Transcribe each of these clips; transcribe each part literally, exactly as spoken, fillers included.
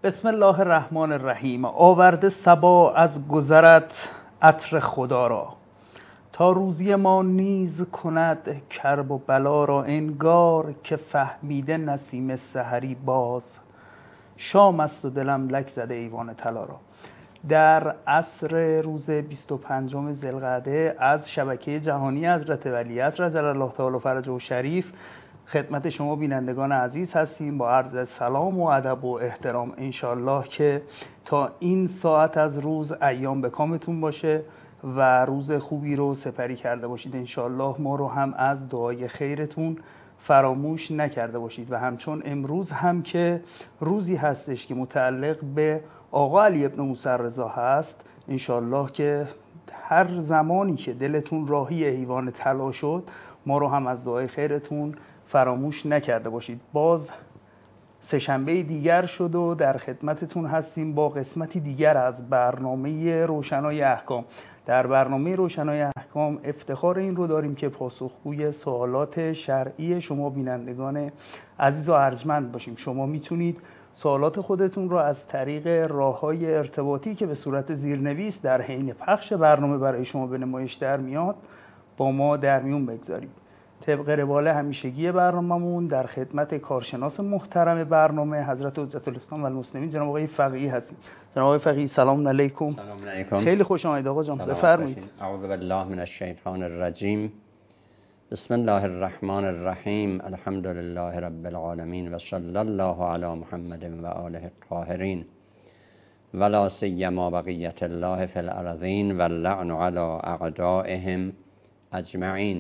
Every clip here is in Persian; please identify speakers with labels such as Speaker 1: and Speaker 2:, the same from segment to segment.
Speaker 1: بسم الله الرحمن الرحیم. آورده صبا از گذرت عطر خدا را، تا روزی ما نیز کند کرب و بلا را. انگار که فهمیده نسیم سحری باز، شام است و دلم لک زده ایوان طلا را. در عصر روز بیست و پنجم ذوالقعده از شبکه جهانی حضرت ولیعصر عجل الله تعالی فرجه شریف خدمت شما بینندگان عزیز هستیم با عرض سلام و ادب و احترام. انشالله که تا این ساعت از روز ایام به کامتون باشه و روز خوبی رو سپری کرده باشید. انشالله ما رو هم از دعای خیرتون فراموش نکرده باشید و همچون امروز هم که روزی هستش که متعلق به آقا علی ابن موسی رضا هست، انشالله که هر زمانی که دلتون راهی ایوان طلا شد ما رو هم از دعای خیرتون فراموش نکرده باشید. باز سه‌شنبه دیگر شد و در خدمتتون هستیم با قسمتی دیگر از برنامه روشنای احکام. در برنامه روشنای احکام افتخار این رو داریم که پاسخگوی سوالات شرعی شما بینندگان عزیز و ارجمند باشیم. شما میتونید سوالات خودتون رو از طریق راه‌های ارتباطی که به صورت زیرنویس در حین پخش برنامه برای شما به نمایش در میاد با ما در میون بگذارید. طبق روال همیشگی برنامه‌مون در خدمت کارشناس محترم برنامه حضرت حجت الاسلام و المسلمین جناب آقای فقیهی هستیم. جناب آقای فقیهی سلام علیکم.
Speaker 2: سلام علیکم.
Speaker 1: خیلی خوش آمدید آقا جان، بفرمایید.
Speaker 2: اعوذ بالله من الشیطان الرجیم. بسم الله الرحمن الرحیم. الحمد لله رب العالمین و صلی الله علی محمد و آله الطاهرین ولا سیما بقیة الله فی الارضین واللعن علی اعدائهم اجمعین.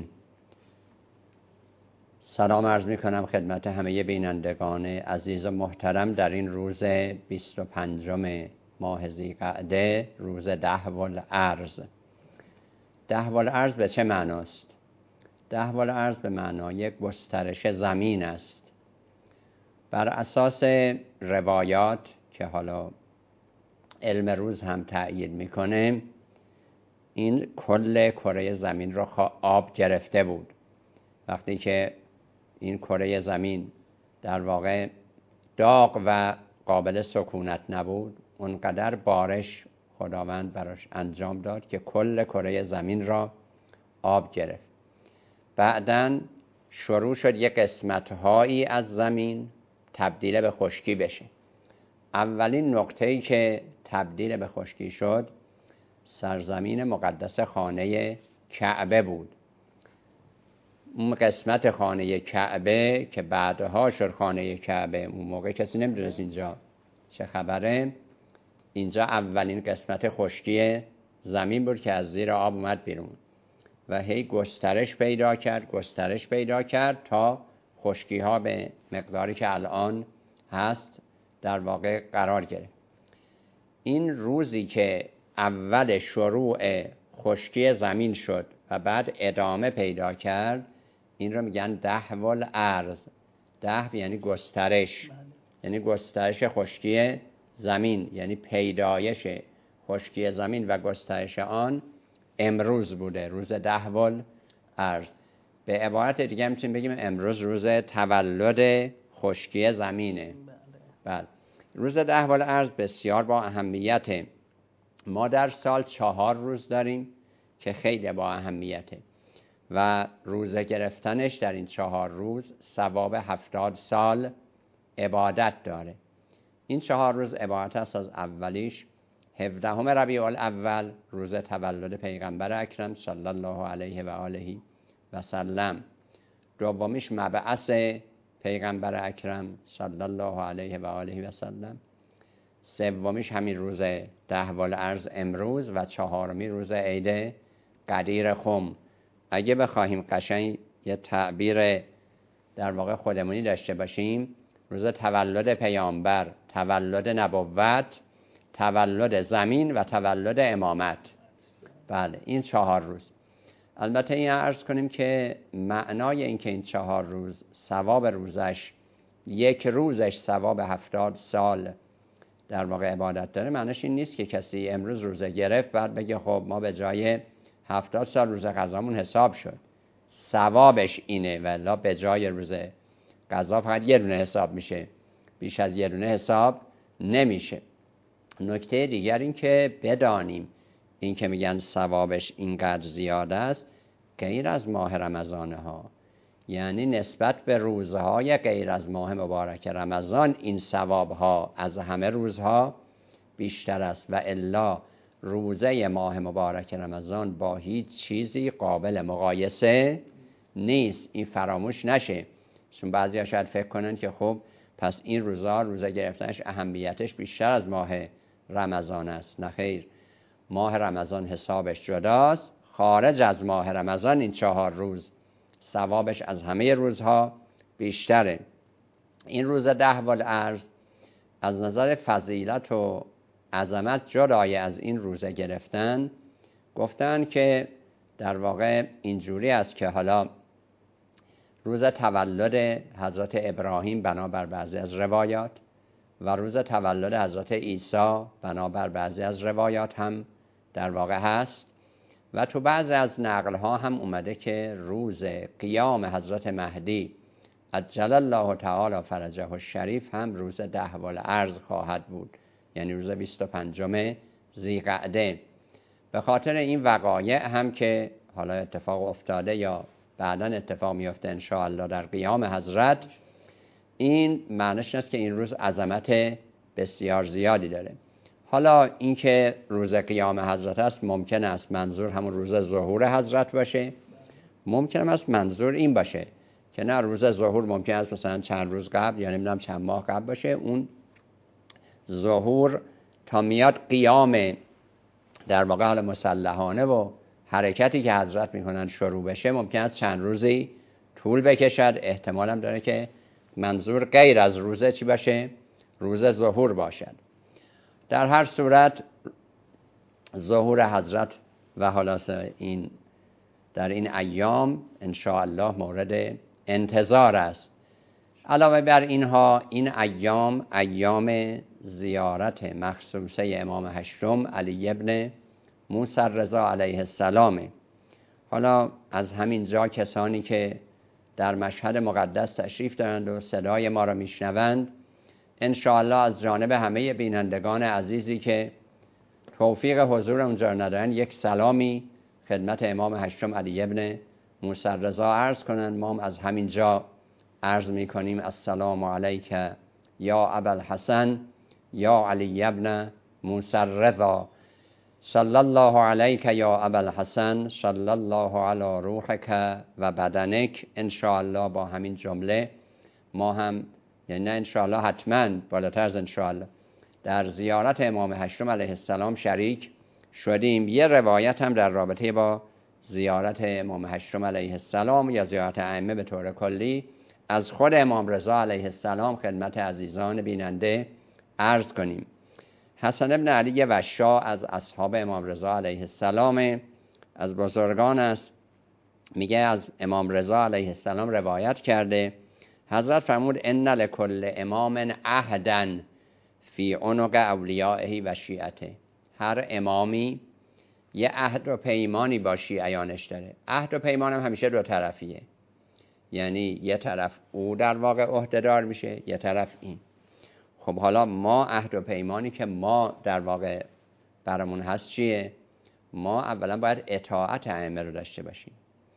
Speaker 2: سلام عرض می کنم خدمت همه بینندگان عزیز و محترم در این روز بیست و پنجم ماه ذی‌قعده، روز دهوالارض. دهوالارض به چه معناست؟ دهوالارض به معنای گسترش زمین است. بر اساس روایات که حالا علم روز هم تأیید میکنه، این کل کره زمین را آب گرفته بود. وقتی که این کره زمین در واقع داغ و قابل سکونت نبود، اونقدر بارش خداوند براش انجام داد که کل کره زمین را آب گرفت. بعداً شروع شد یک قسمت‌هایی از زمین تبدیل به خشکی بشه. اولین نقطه‌ای که تبدیل به خشکی شد سرزمین مقدس خانه کعبه بود. اون قسمت خانه کعبه که بعدها شد خانه کعبه، اون موقع کسی نمیدونست اینجا چه خبره. اینجا اولین قسمت خشکی زمین بود که از زیر آب اومد بیرون و هی گسترش پیدا کرد گسترش پیدا کرد تا خشکی ها به مقداری که الان هست در واقع قرار گرفت. این روزی که اول شروع خشکی زمین شد و بعد ادامه پیدا کرد، این رو میگن دهوالارض. دهو یعنی گسترش، یعنی گسترش خشکی زمین، یعنی پیدایش خشکی زمین و گسترش آن امروز بوده، روز دهوالارض. به عبارت دیگه میتونیم بگیم امروز روز تولد خشکی زمینه. بله. روز دهوالارض بسیار با اهمیته. ما در سال چهار روز داریم که خیلی با اهمیته و روزه گرفتنش در این چهار روز ثواب هفتاد سال عبادت داره. این چهار روز عبادت است. از اولیش هفدهم ربیع الاول، روز تولد پیغمبر اکرم صلی الله علیه و آله و سلم. دومیش مبعث پیغمبر اکرم صلی الله علیه و آله و سلم. سومیش همین روز دهوالارض امروز و چهارمی روز عید قدیر خم. اگه بخواهیم قشنگ یه تعبیر در واقع خودمونی داشته باشیم، روز تولد پیامبر، تولد نبوت، تولد زمین و تولد امامت. بله، این چهار روز. البته این عرض کنیم که معنای این که این چهار روز ثواب روزش یک روزش ثواب هفتاد سال در واقع عبادت داره، معنیش این نیست که کسی امروز روزه گرفت بعد بگه خب ما به جای هفتاد سال روزه قضامون حساب شد. ثوابش اینه، ولی به جای روزه قضا فقط یه دونه حساب میشه. بیش از یه دونه حساب نمیشه. نکته دیگر این که بدانیم این که میگن ثوابش اینقدر زیاد است غیر از ماه رمضان ها، یعنی نسبت به روزهای غیر از ماه مبارک رمضان این ثواب ها از همه روزها بیشتر است و الا روزه ماه مبارک رمضان با هیچ چیزی قابل مقایسه نیست. این فراموش نشه، چون بعضی ها شاید فکر کنن که خب پس این روزا روزه گرفتنش اهمیتش بیشتر از ماه رمضان است. نه خیر، ماه رمضان حسابش جداست، خارج از ماه رمضان این چهار روز ثوابش از همه روزها بیشتره. این روز ده والعرض از نظر فضیلت و عظمت جدای از این روزه گرفتن، گفتن که در واقع اینجوری است که حالا روز تولد حضرت ابراهیم بنابر بعضی از روایات و روز تولد حضرت عیسی بنابر بعضی از روایات هم در واقع هست و تو بعضی از نقلها هم اومده که روز قیام حضرت مهدی عجل الله تعالی فرجه الشریف هم روز ده والعرض خواهد بود، یعنی روز بیست و پنجم ذی‌قعده. به خاطر این وقایع هم که حالا اتفاق افتاده یا بعداً اتفاق میفته ان شاء الله در قیام حضرت، این معنیش است که این روز عظمت بسیار زیادی داره. حالا اینکه روز قیام حضرت است ممکن است منظور همون روز ظهور حضرت باشه، ممکن است منظور این باشه که نه روز ظهور ممکن است مثلا چند روز قبل یا نمیدونم چند ماه قبل باشه، اون ظهور تا میاد قیام در واقع حال مسلحانه و حرکتی که حضرت میکنن شروع بشه ممکن است چند روزی طول بکشد. احتمال هم داره که منظور غیر از روزه چی باشه؟ روز ظهور باشد. در هر صورت ظهور حضرت و حالا این در این ایام ان شاء الله مورد انتظار است. علاوه بر اینها این ایام ایام زیارت مخصوصه امام هشتم علی ابن موسی رضا علیه السلام. حالا از همین جا کسانی که در مشهد مقدس تشریف دارند و صدای ما را میشنوند، ان شاء الله از جانب همه بینندگان عزیزی که توفیق حضور اونجا ندارن یک سلامی خدمت امام هشتم علی ابن موسی رضا عرض کنند. ما هم از همین جا عرض میکنیم السلام علیک یا ابوالحسن یا علی ابن موسی رضا، صلی الله علیک یا ابوالحسن، صلی الله علی روحک و بدنک. ان شاء الله با همین جمله ما هم، یعنی نه ان شاء الله حتما، بالاتر از ان شاء الله، در زیارت امام هشتم علیه السلام شریک شدیم. یه روایت هم در رابطه با زیارت امام هشتم علیه السلام یا زیارت ائمه به طور کلی از خود امام رضا علیه السلام خدمت عزیزان بیننده عرض کنیم. حسن ابن علی وشا از اصحاب امام رضا علیه السلام، از بزرگان است. میگه از امام رضا علیه السلام روایت کرده حضرت فرمود ان لکل امام عهدا فی عنق اولیائه و شیعته. هر امامی یه عهد و پیمانی با شیعیانش داره. عهد و پیمان هم همیشه دو طرفیه، یعنی یه طرف او در واقع عهده‌دار میشه، یه طرف این. خب حالا ما عهد و پیمانی که ما در واقع برامون هست چیه؟ ما اولا باید اطاعت ائمه رو داشته باشیم.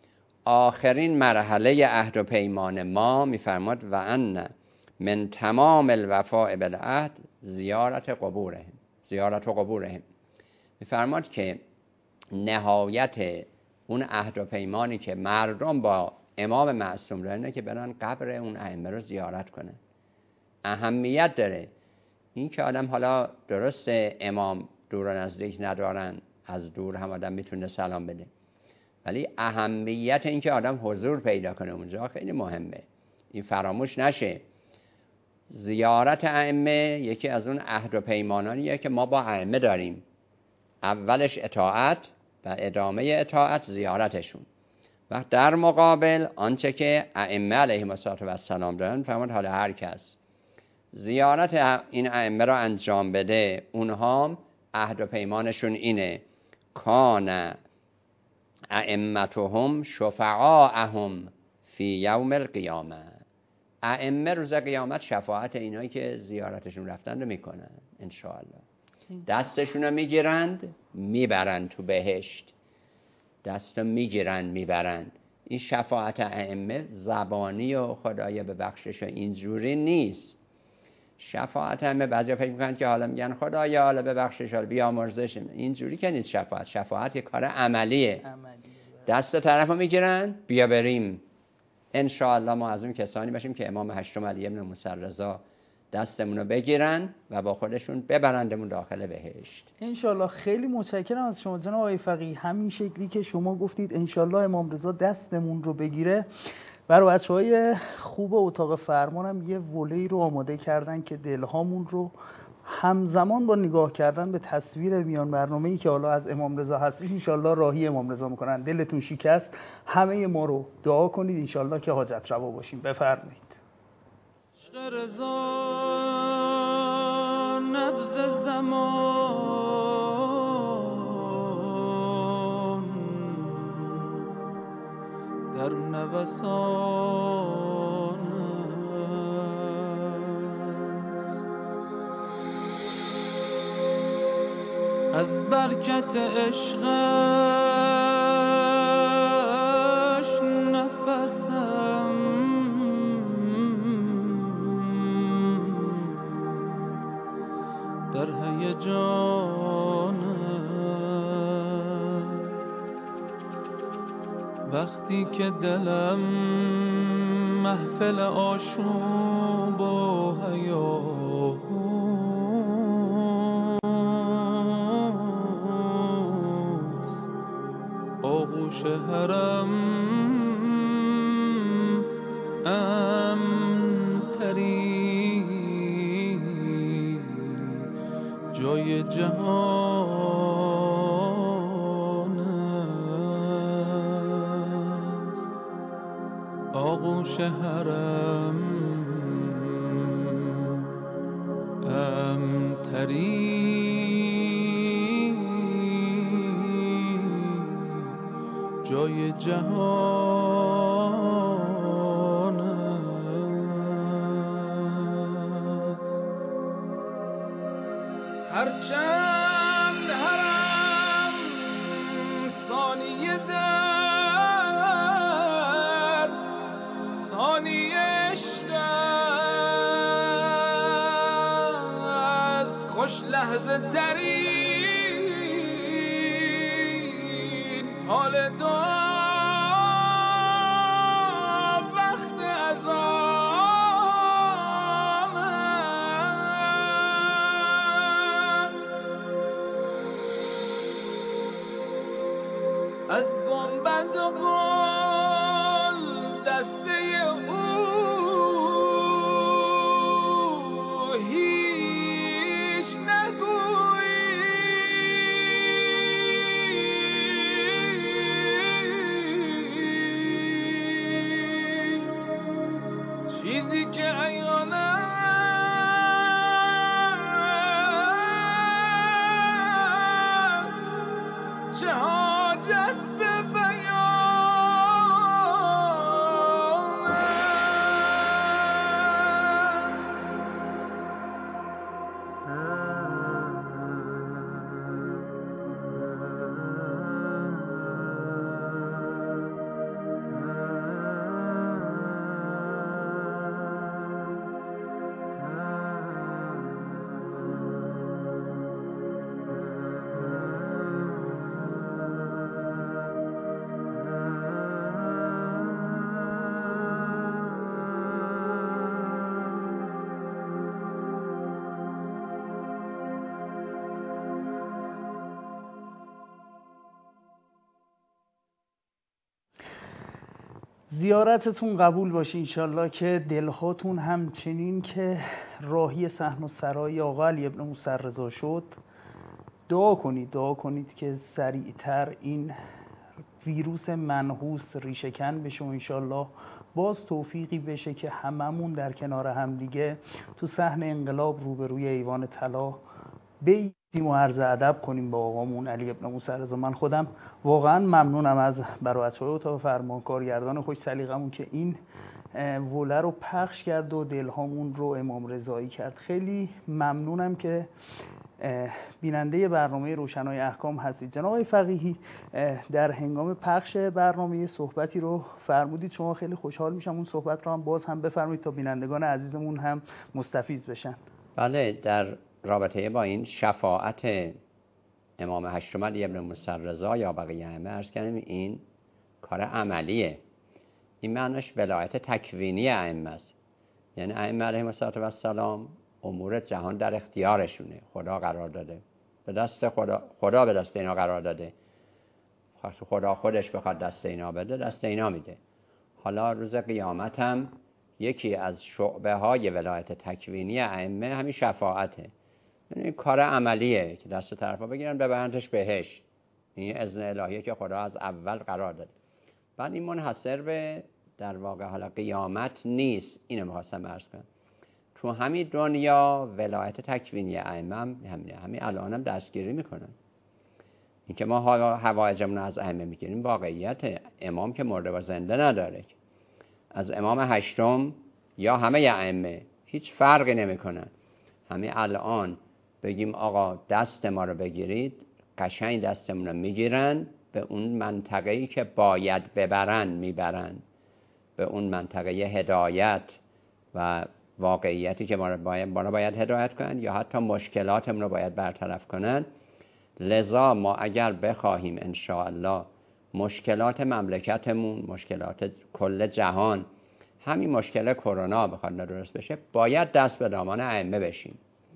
Speaker 2: آخرین مرحله عهد و پیمان ما میفرماد و ان من تمام الوفاء بالعهد زیارت قبورهم، زیارت و قبورهم. میفرماد که نهایت اون عهد و پیمانی که مردم با امام معصوم دارن که برن قبر اون ائمه رو زیارت کنن. اهمیت داره این که آدم حالا درسته امام دور و نزدیک ندارن، از دور هم آدم میتونه سلام بده، ولی اهمیت این که آدم حضور پیدا کنه اونجا خیلی مهمه. این فراموش نشه. زیارت ائمه یکی از اون عهد و پیمانانیه که ما با ائمه داریم. اولش اطاعت و ادامه اطاعت زیارتشون. و در مقابل آنچه که ائمه علیهم السلام دارن، فرمود حالا هر کس زیارت این ائمه را انجام بده، اونها عهد و پیمانشون اینه کان ائمتهم شفعاءهم فی یوم القیامه. ائمه روز قیامت شفاعت اینایی که زیارتشون رفتن رو میکنن انشاءالله. دستشون رو میگیرند میبرند تو بهشت، دست رو میگیرند میبرند. این شفاعت ائمه زبانی و خدایا ببخشش و اینجوری نیست. شفاعت ائمه بعضیا فکر میکنن که حالا میگن خدایا حالا ببخشش حالا بیامرزش، اینجوری که نیست. شفاعت شفاعت یه کار عملیه. دست طرف رو میگیرن بیا بریم. انشاءالله ما از اون کسانی باشیم که امام هشتم علی ابن موسی رضا دستمون رو بگیرن و با خودشون ببرندمون داخل بهشت
Speaker 1: انشالله. خیلی متشکرم از شما جناب آقای فقیه. همین شکلی که شما گفتید انشالله امام رضا دستمون رو بگیره. برای بچه‌های خوب اتاق فرمانم یه ولی رو آماده کردن که دلهامون رو همزمان با نگاه کردن به تصویر میان برنامه‌ای که حالا از امام رضا هستش انشالله راهی امام رضا میکنن. دلتون شکست، همه ما رو دعا کنید انشالله که حاجت روا باشیم. بفرمایید. رضا نبض زمان در نوسان است، از برکت عشقش نفسم در هیجان است. وقتی که دلم محفل آشوب و حیاست، آغوش حرم امن‌ترین جای جهان است. آغوش حرم امن‌ترین جای جهان است. هرچند حرم ثانیه در ثانیه عشق است، خوش لحظه ترین حال دو وقت از آن است. از گنبد و گل دسته او هیچ نگویی، چیزی که عیان است چه حاجت به بیان زیارتتون قبول باشه انشالله که دلهاتون همچنین که راهی صحن و سرای آقا علی ابن موسی رضا شد. دعا کنید دعا کنید که سریعتر این ویروس منحوس ریشه‌کن بشه و انشالله باز توفیقی بشه که هممون در کنار هم دیگه تو صحن انقلاب روبروی ایوان طلا و عرض ادب کنیم با آقامون علی ابن موسی رضا. من خودم واقعا ممنونم از برادرهای اتاق فرمان، کارگردان خوش سلیقمون که این وله رو پخش کرد و دلهامون رو امام رضایی کرد. خیلی ممنونم که بیننده برنامه روشنای احکام هستید. جناب آقای فقیهی، در هنگام پخش برنامه صحبتی رو فرمودید، شما خیلی خوشحال میشم اون صحبت رو هم باز هم بفرمایید تا بینندگان عزیزمون هم مستفیض بشن.
Speaker 2: بله، در رابطه با این شفاعت امام هشتم علی ابن موسی رضا یا بقیه ائمه عرض کردیم این کار عملیه. این معنیش ولایت تکوینی ائمه است. یعنی ائمه علیهم السلام امور جهان در اختیارشونه، خدا قرار داده، به دست خدا خدا به دست اینا قرار داده. خدا خودش بخواد دست اینا بده، دست اینا میده. حالا روز قیامت هم یکی از شعبه های ولایت تکوینی ائمه همین شفاعته. یعنی کار عملیه که دست طرفا بگیرن ببرنش بهشت. این اذن الهیه که خدا از اول قرار داده. بعد این منحصر به در واقع حالا قیامت نیست. اینو می‌خواستم عرض کنم. تو همین دنیا ولایت تکوینی ائمه هم همین همین الان هم دستگیری میکنن. اینکه ما حوایجمون از ائمه میگیریم واقعیت. امام که مرده و زنده نداره. از امام هشتم یا همه ائمه هیچ فرقی نمیکنن. همین الان بگیم آقا دست ما رو بگیرید، قشنگ دستمون رو میگیرن، به اون منطقه‌ای که باید ببرن میبرن، به اون منطقه هدایت و واقعیتی که ما رو باید, ما رو باید هدایت کنن یا حتی مشکلاتمون رو باید برطرف کنن. لذا ما اگر بخواهیم انشاءالله مشکلات مملکتمون، مشکلات کل جهان، همین مشکل کرونا بخواد درست بشه، باید دست به دامان ائمه بشیم.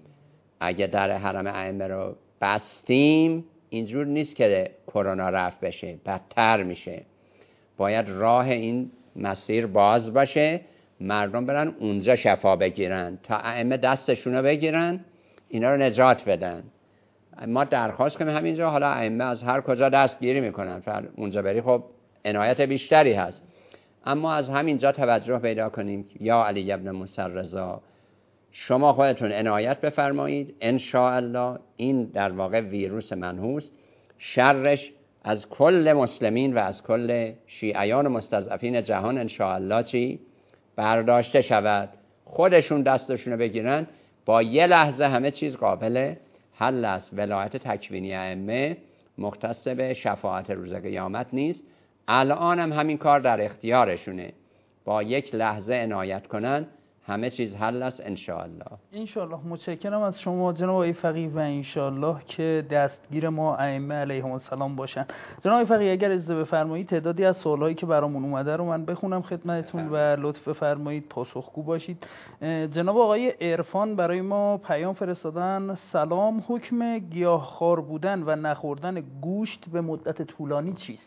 Speaker 2: اگه در حرم ائمه رو بستیم اینجور نیست که کرونا رفع بشه، بدتر میشه. باید راه این مسیر باز باشه، مردم برن اونجا شفا بگیرن تا ائمه دستشون رو بگیرن اینا رو نجات بدن. ما درخواست کنیم همینجا، حالا ائمه از هر کجا دستگیری میکنن، اونجا بری خب عنایت بیشتری هست، اما از همینجا توجه پیدا کنیم یا علی ابن موسی رضا شما خودتون عنایت بفرمایید. انشاءالله این در واقع ویروس منحوس شرش از کل مسلمین و از کل شیعیان و مستضعفین جهان انشاءالله چی؟ برداشته شود. خودشون دستشون رو بگیرن، با یه لحظه همه چیز قابل حل است. ولایت تکوینی ائمه مختص به شفاعت روز قیامت نیست. الان هم همین کار در اختیارشونه، با یک لحظه عنایت کنن همه چیز حل است انشاءالله.
Speaker 1: انشاءالله. متشکرم از شما جناب آقای فقیه و انشاءالله که دستگیر ما ائمه علیهم السلام باشن. جناب آقای فقیه اگر اجازه بفرمایید تعدادی از سوالایی که برامون اومده رو من بخونم خدمتتون و لطف بفرمایید پاسخگو باشید. جناب آقای عرفان برای ما پیام فرستادن: سلام، حکم گیاهخوار بودن و نخوردن گوشت به مدت طولانی چیست؟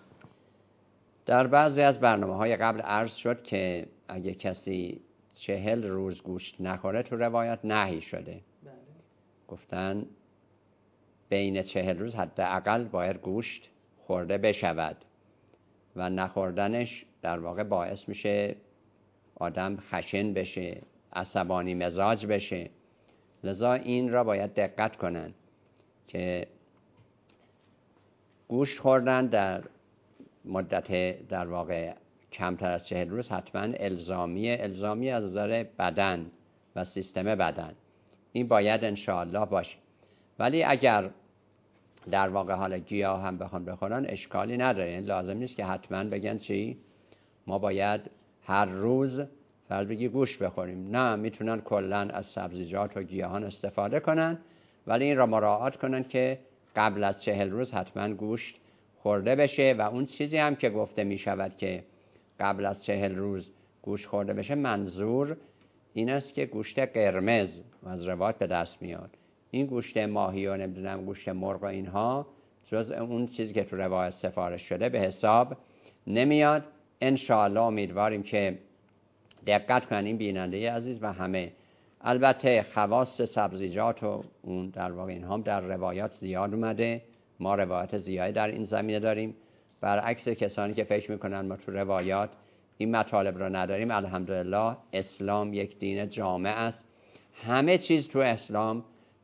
Speaker 2: در بعضی از برنامه‌های قبل عرض شد که اگه کسی چهل روز گوشت نخوره تو روایت نهی شده. بله. گفتن بین چهل روز حداقل باید گوشت خورده بشود و نخوردنش در واقع باعث میشه آدم خشن بشه، عصبانی مزاج بشه. لذا این را باید دقت کنن که گوشت خوردن در مدت در واقع کمتر از چهل روز حتما الزامیه. الزامی از نظر بدن و سیستم بدن این باید انشاءالله باشه. ولی اگر در واقع حال گیاه هم بخوان بخورن اشکالی نداره. این لازم نیست که حتما بگن چی ما باید هر روز فرض بگی گوشت بخوریم. نه، میتونن کلن از سبزیجات و گیاهان استفاده کنن، ولی این را مراعات کنن که قبل از چهل روز حتما گوشت خورده بشه. و اون چیزی هم که گفته می شود که قبل از چهل روز گوشت خورده بشه، منظور این است که گوشت قرمز از روایت به دست میاد. این گوشت ماهی و نمیدونم گوشت مرغ و اینها جز اون چیزی که تو روایت سفارش شده به حساب نمیاد. انشاءالله امیدواریم که دقت کنن این بیننده عزیز و همه. البته خواص سبزیجات و اون در واقع این هم در روایات زیاد اومده، ما روایت زیادی در این زمینه داریم. برعکس کسانی که فکر میکنن ما تو روایات این مطالب رو نداریم، الحمدلله اسلام یک دین جامع است. همه چیز تو اسلام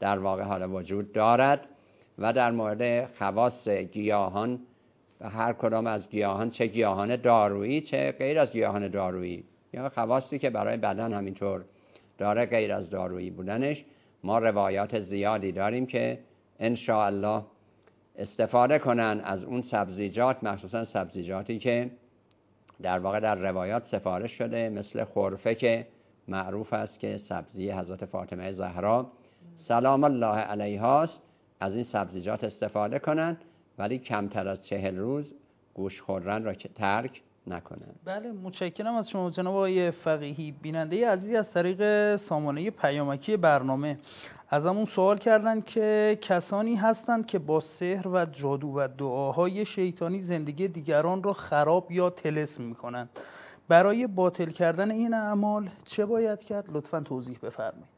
Speaker 2: در واقع حالا وجود دارد و در مورد خواص گیاهان و هر کدام از گیاهان، چه گیاهان دارویی چه غیر از گیاهان دارویی، یا خواصی که برای بدن همینطور داره غیر از دارویی بودنش، ما روایات زیادی داریم که ان شاء الله استفاده کنن از اون سبزیجات، مخصوصا سبزیجاتی که در واقع در روایات سفارش شده، مثل خرفه که معروف است که سبزی حضرت فاطمه زهرا سلام الله علیها است. از این سبزیجات استفاده کنن، ولی کمتر از چهل روز گوشت خوردن را که ترک نکنن.
Speaker 1: بله، متشکرم از شما جناب آقای فقیهی. بیننده عزیز از طریق سامانه پیامکی برنامه ازمون سوال کردن که کسانی هستند که با سحر و جادو و دعاهای شیطانی زندگی دیگران را خراب یا طلسم میکنند. برای باطل کردن این اعمال چه باید کرد؟ لطفاً توضیح بفرمایید.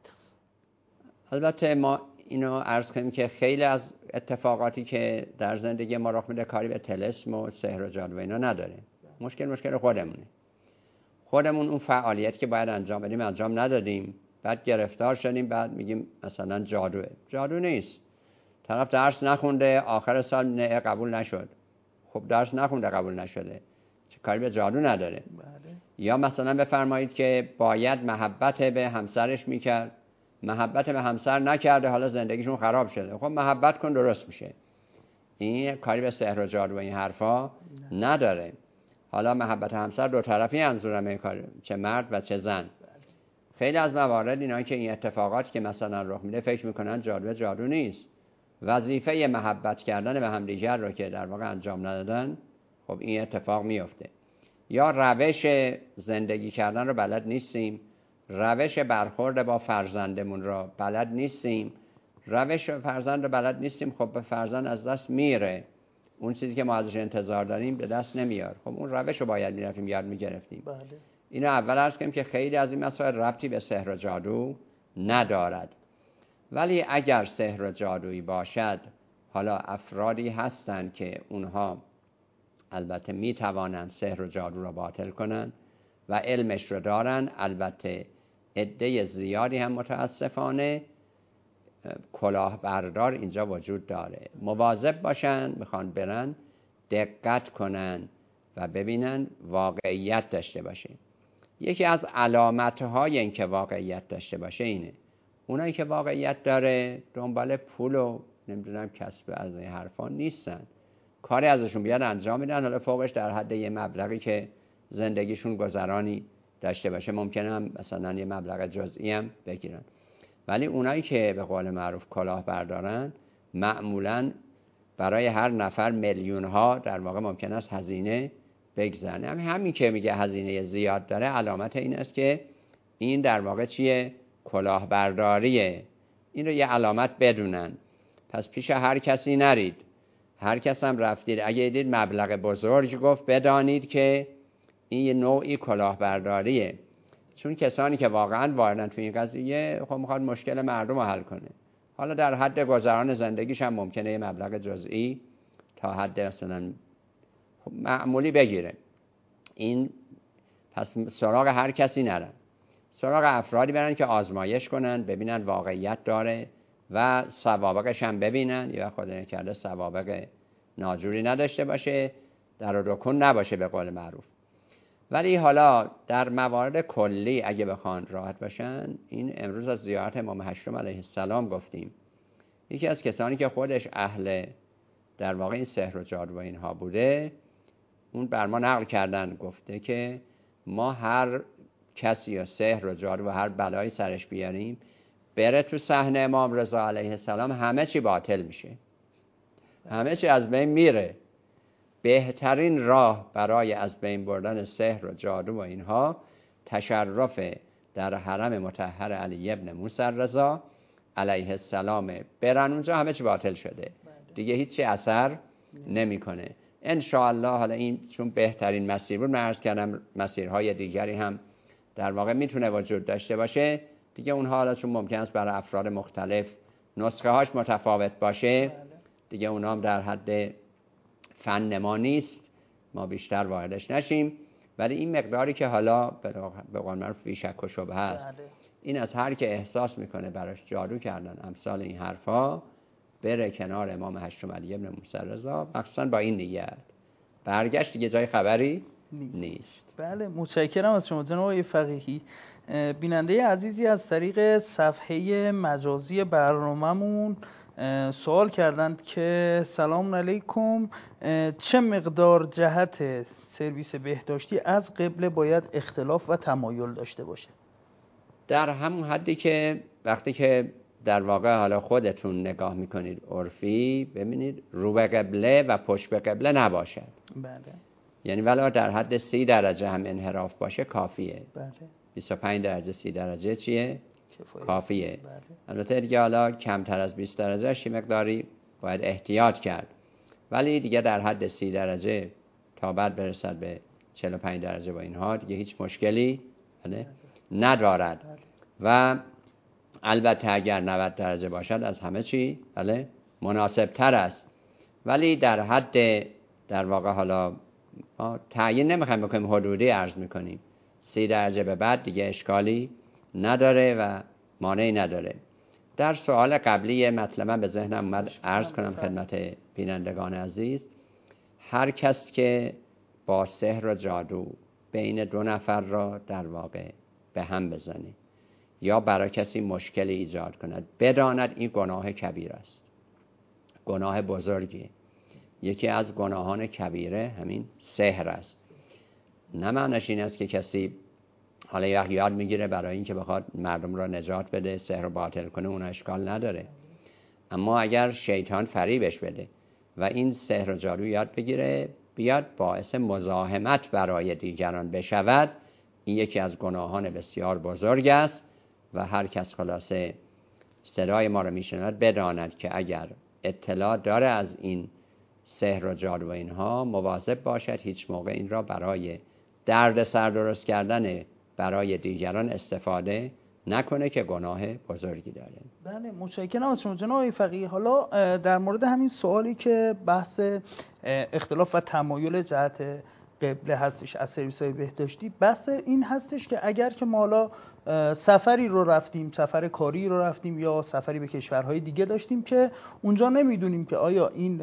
Speaker 2: البته ما اینو عرض کنیم که خیلی از اتفاقاتی که در زندگی ما رخ میده کاری به طلسم و سحر و جادو اینا نداره. مشکل مشکل خودمونه. خودمون اون فعالیت که باید انجام بدیم انجام ندادیم، بعد گرفتار شدیم، بعد میگیم مثلا جادوه. جادو نیست. طرف درس نخونده، آخر سال نه قبول نشد. خب درس نخونده قبول نشده، چه کاری به جادو نداره.
Speaker 1: بله.
Speaker 2: یا مثلا بفرمایید که باید محبت به همسرش میکرد، محبت به همسر نکرده، حالا زندگیشون خراب شده. خب محبت کن درست میشه. این کاری به سحر و جادو و این حرفا نداره. حالا محبت همسر دو طرفی منظورمه، چه مرد و چه زن. خیلی از موارد اینا که این اتفاقات که مثلا رخ میده فکر میکنن جادو جادو نیست. وظیفه محبت کردن به همدیگر رو که در واقع انجام ندادن، خب این اتفاق میفته. یا روش زندگی کردن رو بلد نیستیم، روش برخورد با فرزندمون رو بلد نیستیم، روش فرزند رو بلد نیستیم، خب به فرزند از دست میره. اون چیزی که ما ازش انتظار داریم به دست نمیاد. خب اون روش رو باید میرفتیم یاد میگرفتیم.
Speaker 1: بله.
Speaker 2: اینو اول عرض کنیم که خیلی از این مسائل ربطی به سحر و جادو ندارد. ولی اگر سحر و جادویی باشد، حالا افرادی هستند که اونها البته میتوانند سحر و جادو را باطل کنند و علمش رو دارن. البته عده زیادی هم متاسفانه کلاهبردار اینجا وجود داره. مواظب باشن، میخوان برن دقت کنن و ببینن واقعیت داشته باشه. یکی از علامتهای این که واقعیت داشته باشه اینه، اونایی که واقعیت داره دنبال پول و نمیدونم کسب از این حرفا نیستن. کاری ازشون بیاد انجام میدن، حالا فوقش در حد یه مبلغی که زندگیشون گذرانی داشته باشه. ممکنه هم مثلا یه مبلغ جزئی هم بگیرن. ولی اونایی که به قول معروف کلاه بردارن، معمولاً برای هر نفر میلیون ها در واقع ممکن است هزینه بگذارن. همین همین که میگه هزینه زیاد داره، علامت این است که این در واقع چیه؟ کلاهبرداریه. این رو یه علامت بدونن. پس پیش هر کسی نرید. هر کس هم رفتید اگه دید مبلغ بزرگ گفت، بدانید که این یه نوعی کلاهبرداریه. چون کسانی که واقعا واردن تو این قضیه، خب میخواد مشکل مردم رو حل کنه. حالا در حد گذران زندگیش هم ممکنه یه مبلغ جزئی تا حد مثلا معمولی بگیره. این پس سراغ هر کسی نرن، سراغ افرادی برن که آزمایش کنن، ببینن واقعیت داره و سوابقش هم ببینن، یا خدا نکرده سوابق ناجوری نداشته باشه، در و دکون نباشه به قول معروف. ولی حالا در موارد کلی اگه بخوان راحت باشن، این امروز از زیارت امام هشتم علیه السلام گفتیم. یکی از کسانی که خودش اهل در واقع این سحر و جادو و اینها بوده، اون بر ما نقل کردن، گفته که ما هر کسی یا سحر و جادو و هر بلایی سرش بیاریم، بره تو صحنه امام رضا علیه السلام، همه چی باطل میشه، همه چی از بین میره. بهترین راه برای از بین بردن سحر و جادو و اینها تشرف در حرم مطهر علی ابن موسی رضا علیه السلام. برن اونجا همه چی باطل شده دیگه، هیچی اثر نمیکنه. ان شاء الله. حالا این چون بهترین مسیر بود، من عرض کردم مسیرهای دیگری هم در واقع میتونه وجود داشته باشه دیگه. اونها حالا چون ممکن است برای افراد مختلف نسخه هاش متفاوت باشه دیگه، اونها هم در حد فن ما نیست، ما بیشتر واردش نشیم. ولی این مقداری که حالا به قول معروف بیشک و شبهه هست، این از هر که احساس میکنه براش جادو کردن امثال این حرفا، بره کنار امام هشتم علی ابن موسی رضا، مخصوصا با این نیت. برگشت دیگه جای خبری نیست, نیست.
Speaker 1: بله، متشکرم از شما جناب آقای فقیهی. بیننده عزیزی از طریق صفحه مجازی برنامه‌مون سوال کردند که سلام علیکم، چه مقدار جهت سرویس بهداشتی از قبله باید اختلاف و تمایل داشته باشه؟
Speaker 2: در همون حدی که وقتی که در واقع حالا خودتون نگاه میکنید عرفی، ببینید رو به قبله و پشت به قبله نباشد.
Speaker 1: بله.
Speaker 2: یعنی ولی در حد سی درجه هم انحراف باشه کافیه.
Speaker 1: بله.
Speaker 2: بیست و پنج درجه سی درجه چیه؟
Speaker 1: کفایه.
Speaker 2: کافیه.
Speaker 1: بله.
Speaker 2: البته دیگه حالا کمتر از بیست درجه شی مقداری باید احتیاط کرد، ولی دیگه در حد سی درجه تا بعد برسد به چهل و پنج درجه با اینها دیگه هیچ مشکلی بله ندارد. بله. و البته اگر نود درجه باشد از همه چی بله مناسب تر است، ولی در حد در واقع حالا ما تعیین نمیخوایم بکنیم، حدودی عرض میکنیم. سی درجه به بعد دیگه اشکالی نداره و مانعی نداره. در سوال قبلی مطلبا به ذهنم اومد عرض کنم خدمت بینندگان عزیز، هر کس که با سحر و جادو بین دو نفر را در واقع به هم بزنه یا برای کسی مشکلی ایجاد کند، بداند این گناه کبیر است، گناه بزرگی. یکی از گناهان کبیره همین سحر است. نه معنیش این است که کسی حالا یاد میگیره برای این که بخواد مردم را نجات بده سحر رو باطل کنه، اون اشکال نداره. اما اگر شیطان فریبش بده و این سحر و جادو یاد بگیره بیاد باعث مزاحمت برای دیگران بشود، این یکی از گناهان بسیار بزرگ است و هر کس خلاصه صدای ما رو میشنود بداند که اگر اطلاع داره از این سحر و جادو و اینها مواظب باشد هیچ موقع این را برای درد سر درست کردن برای دیگران استفاده نکنه که گناه بزرگی داره.
Speaker 1: بله، متشکرم از شما جناب آقای فقیهی. حالا در مورد همین سوالی که بحث اختلاف و تمایل جهت قبله هستش از سرویس‌های بهداشتی، بحث این هستش که اگر که ما حالا سفری رو رفتیم، سفر کاری رو رفتیم یا سفری به کشورهای دیگه داشتیم که اونجا نمیدونیم که آیا این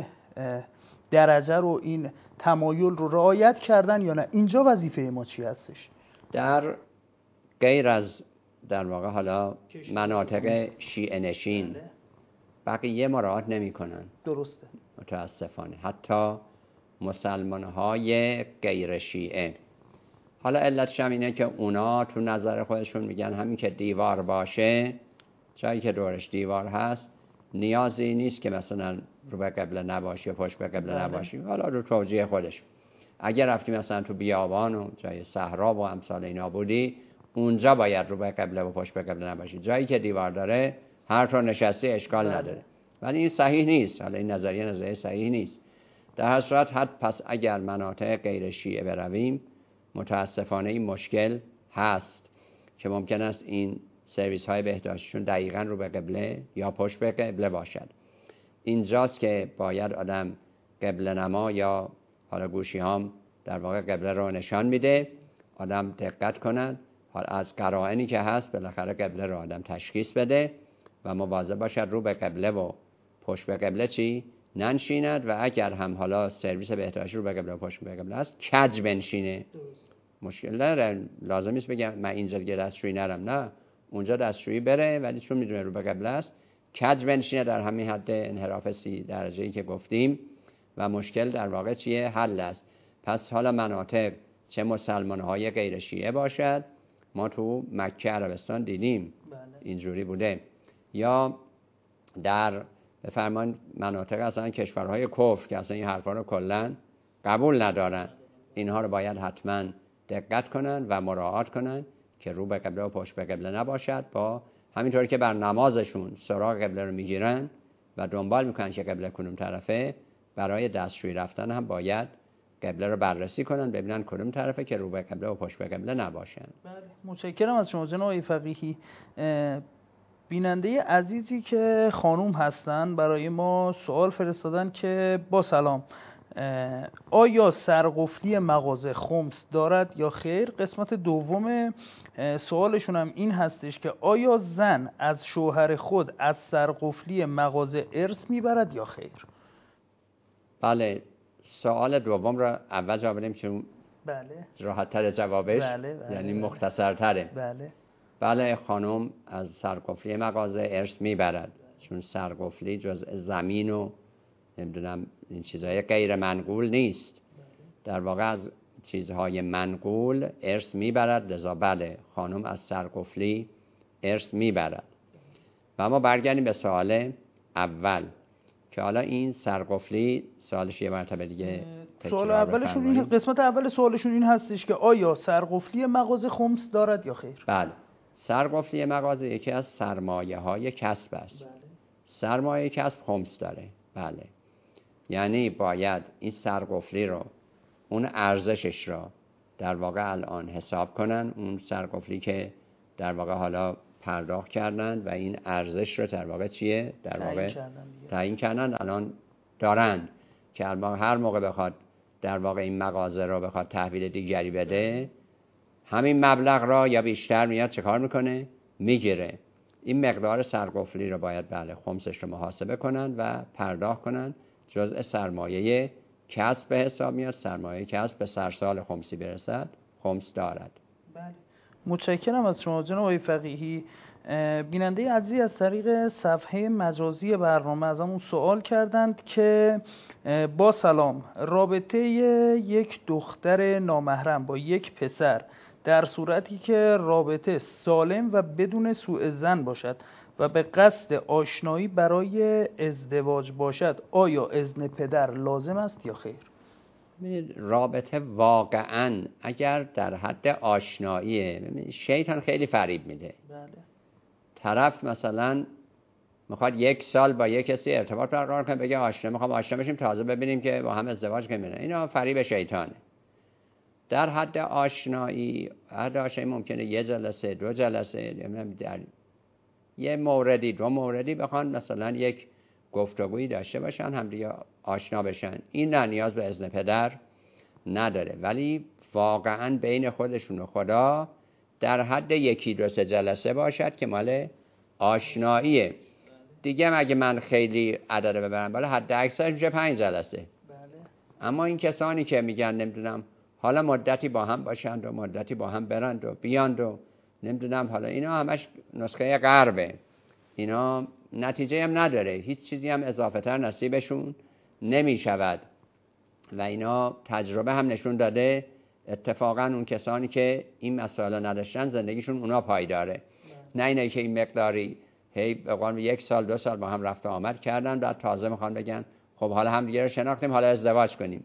Speaker 1: درجه رو این تمایل رو رعایت کردن یا نه، اینجا وظیفه ما چی هستش؟
Speaker 2: در غیر از در واقع حالا مناطق شیعه نشین بقیه مراعات نمی کنن.
Speaker 1: درسته.
Speaker 2: متاسفانه حتی مسلمان های غیر شیعه. حالا علتش هم اینه که اونا تو نظر خودشون میگن همین که دیوار باشه، جایی که دورش دیوار هست نیازی نیست که مثلا رو به قبله نباشی یا پشت به قبله نباشی. حالا رو توجیه خودش اگر رفتی مثلا تو بیابان و جای صحرا و امثال اینا بودی، اونجا باید رو به قبله و پشت به قبله نباشی. جایی که دیوار داره هر طور نشستی اشکال بله. نداره. ولی این صحیح نیست. حالا این نظریه نظریه صحیح نیست. در هر صورت حد پس اگر مناطق غیر شیعه برویم متاسفانه این مشکل هست که ممکن است این سرویس های بهداشتیشون دقیقاً رو به قبله یا پشت به قبله باشد. اینجاست که باید آدم قبله نما یا حالا گوشی هم در واقع قبله رو نشان میده، آدم دقت کند، حالا از قرائنی که هست بالاخره قبله رو آدم تشخیص بده و مواظب باشد رو به قبله و پشت به قبله چی ننشیند و اگر هم حالا سرویس بهداشتی رو به قبله و پشت به قبله است کج بنشینه. مشکل نداره، لازم نیست بگم من اینجا دیگه دستشویی نرم، نه اونجا دستشویی بره، ولی چون میدونه رو به قبله است کج بنشینه در همین حد انحراف سی درجه‌ای که گفتیم و مشکل در واقع چیه؟ حل است. پس حالا مناطق چه مسلمان‌های غیر شیعه باشد، ما تو مکه عربستان دیدیم اینجوری بوده، یا در بفرمان مناطق اصلا کشورهای کفر که اصلا این حرفا رو کلا قبول ندارن، اینها رو باید حتما دقت کنن و مراعات کنن که رو به قبله و پشت به قبله نباشد. با همینطوری که بر نمازشون سراغ قبله رو میگیرن و دنبال میکنن که قبله کدوم طرفه، برای دستشویی رفتن هم باید قبله رو بررسی کنن ببینن کدوم طرفه که رو به قبله و پشت به قبله نباشن.
Speaker 1: بله، متشکرم از شما جناب آقای فقیهی. بیننده عزیزی که خانوم هستن برای ما سوال فرستادن که با سلام، آیا سرقفلی مغازه خمس دارد یا خیر؟ قسمت دوم سوالشون هم این هستش که آیا زن از شوهر خود از سرقفلی مغازه ارث میبرد یا خیر؟
Speaker 2: بله، سوال دوم را اول جواب بدیم چون
Speaker 1: بله
Speaker 2: راحت تر جوابش.
Speaker 1: بله بله
Speaker 2: یعنی
Speaker 1: بله.
Speaker 2: مختصر تره.
Speaker 1: بله
Speaker 2: بله، خانم از سرقفلی مغازه ارث میبرد، چون سرقفلی جزء زمین و نمیدونم این چیزهای غیر منقول نیست، در واقع از چیزهای منقول ارث میبرد، لذا بله خانم از سرقفلی ارث میبرد. و ما برگردیم به سوال اول که حالا این سرقفلی سوالش یه مرتبه دیگه
Speaker 1: سوال اولشون این قسمت اول سوالشون این هستش که آیا سرقفلی مغازه خمس دارد یا خیر؟
Speaker 2: بله، سرقفلی مغازه یکی از سرمایه های کسب است. بله. سرمایه کسب خمس داره. بله، یعنی باید این سرقفلی رو، اون ارزشش را در واقع الان حساب کنن، اون سرقفلی که در واقع حالا پرداخت کردن و این ارزش رو در واقع چیه؟ در واقع تعیین کردن، الان دارن که هر موقع بخواد در واقع این مغازه رو بخواد تحویل دیگری بده، همین مبلغ را یا بیشتر میاد چه کار میکنه؟ میگیره. این مقدار سرقفلی رو باید بله خمسش رو محاسبه کنن و پرداخت کنن، جزء سرمایه کسب به حساب میاد. سرمایه کسب به سرسال خمسی برسد خمس دارد.
Speaker 1: بله، متشکرم از شما جناب آقای فقیهی. بیننده عزیز از طریق صفحه مجازی برنامه از همون سوال کردند که با سلام، رابطه یک دختر نامحرم با یک پسر در صورتی که رابطه سالم و بدون سوء ظن باشد و به قصد آشنایی برای ازدواج باشد، آیا اذن پدر لازم است یا خیر؟
Speaker 2: رابطه واقعا اگر در حد آشناییه، شیطان خیلی فریب میده.
Speaker 1: بله.
Speaker 2: طرف مثلا میخواد یک سال با یک کسی ارتباط برقرار کنه، بگه آشنا میخوام آشنا بشیم تازه ببینیم که با هم ازدواج کنیم. اینا فریب شیطانه. در حد آشنایی، حد آشنایی ممکنه یه جلسه، دو جلسه، در یه موردی، دو موردی بخوان مثلا یک گفتگویی داشته باشن، هم دیگه آشنا بشن. این نه نیاز به اذن پدر نداره، ولی واقعا بین خودشون و خدا در حد یکی دو سه جلسه باشد که مال آشناییه. دیگه مگه من خیلی عدد ببرم، بالا حد اکثرش میشه پنج جلسه.
Speaker 1: بله.
Speaker 2: اما این کسانی که میگن نمیدونم حالا مدتی با هم باشند و مدتی با هم برند و بیاند و نمیدونم، حالا اینا همش نسخه غربه، اینا نتیجه هم نداره، هیچ چیزی هم اضافه تر نصیبشون نمی شود و اینا تجربه هم نشون داده اتفاقا اون کسانی که این مسائل نداشتن زندگیشون اونا پایداره. نه اینه که این مقداری هی بقول یک سال دو سال با هم رفت و آمد کردن بعد تازه میخوان بگن خب حالا هم دیگه رو شناختیم حالا ازدواج کنیم.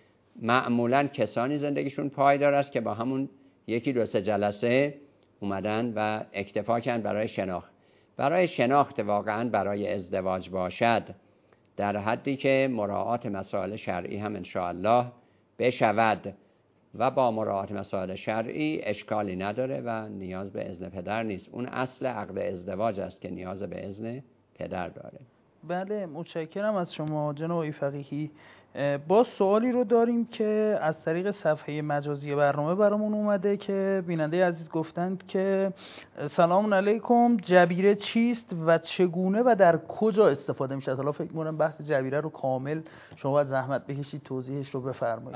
Speaker 2: معمولا کسانی زندگیشون پایدار است که با همون یکی دو سه جلسه اومدن و اکتفا کردن برای شناخت. برای شناخت واقعا برای ازدواج باشد در حدی که مراعات مسائل شرعی هم انشاءالله بشود و با مراعات مسائل شرعی اشکالی نداره و نیاز به اذن پدر نیست. اون اصل عقد ازدواج است که نیاز به اذن پدر داره.
Speaker 1: بله، متشکرم از شما جناب آقای فقیهی. با سوالی رو داریم که از طریق صفحه مجازی برنامه برامون اومده که بیننده عزیز گفتند که سلام علیکم، جبیره چیست و چگونه و در کجا استفاده میشه؟ حالا فکر می‌کنم بحث جبیره رو کامل شما باید زحمت بکشید توضیحش رو بفرمایید.